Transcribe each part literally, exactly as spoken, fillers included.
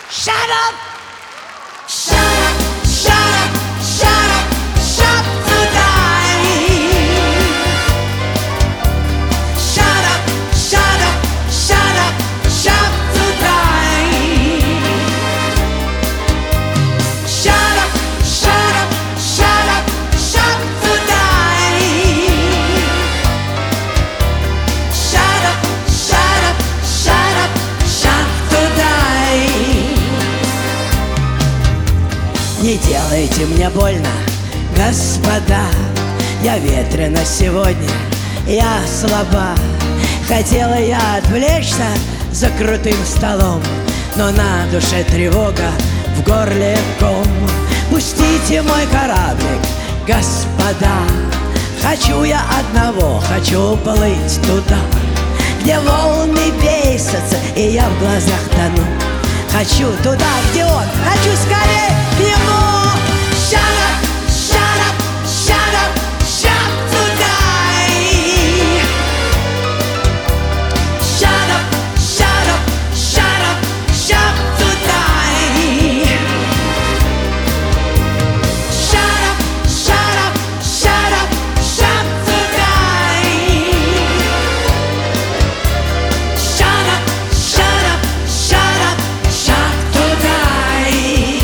Shut up! Shut up! Shut up! Shut up! Shut to die! Shut up! Shut up! Shut up! Shut to die! Shut up! Shut up! Shut up! Shut to die! Shut up! Shut up! Shut up! Shut to die! Не делайте мне больно, господа. Я ветрена сегодня, я слаба. Хотела я отвлечься за крутым столом, но на душе тревога, в горле ком. Пустите мой кораблик, господа. Хочу я одного, хочу плыть туда, где волны бесятся, и я в глазах тону. Хочу туда, где он, хочу скорее к нему. Shut up, shut up, shut up, shut to die. Shut up, shut up, shut up, shut to die. Shut up, shut up, shut up, shut to die. Shut up, shut up, shut up, shut to die.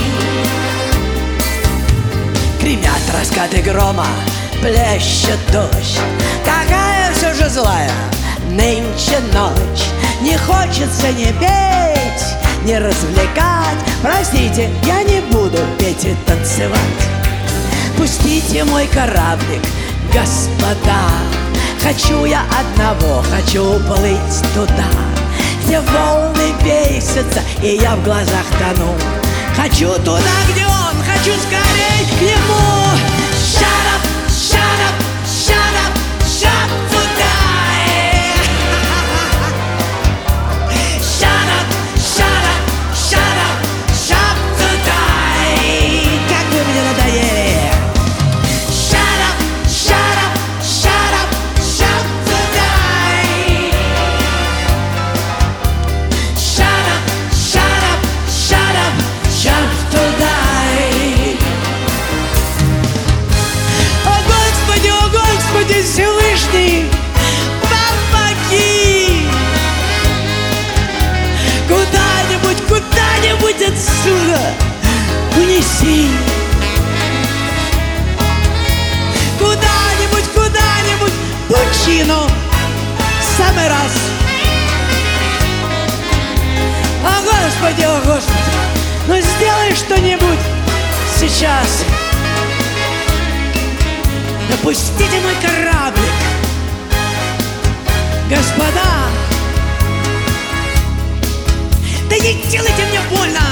Гремят раскаты грома, плещет дождь. Какая все же злая нынче ночь. Не хочется ни петь, ни развлекать. Простите, я не буду петь и танцевать. Пустите мой кораблик, господа. Хочу я одного, хочу плыть туда, где волны бесятся, и я в глазах тону. Хочу туда, где он, хочу скорей к нему. Shut up, shut up, shut up, shut to die. Shut up, shut up, shut up, shut to die. Как вы мне надоели. Shut up, shut up, shut up, shut to die. Shut up, shut up, shut up, shut to die. О Господи, о Господи Всевышний, помоги! Куда-нибудь, куда-нибудь отсюда унеси. Куда-нибудь, куда-нибудь пучину самый раз. О Господи, о Господи, ну сделай что-нибудь сейчас. Допустите мой кораблик, господа. Да не делайте мне больно.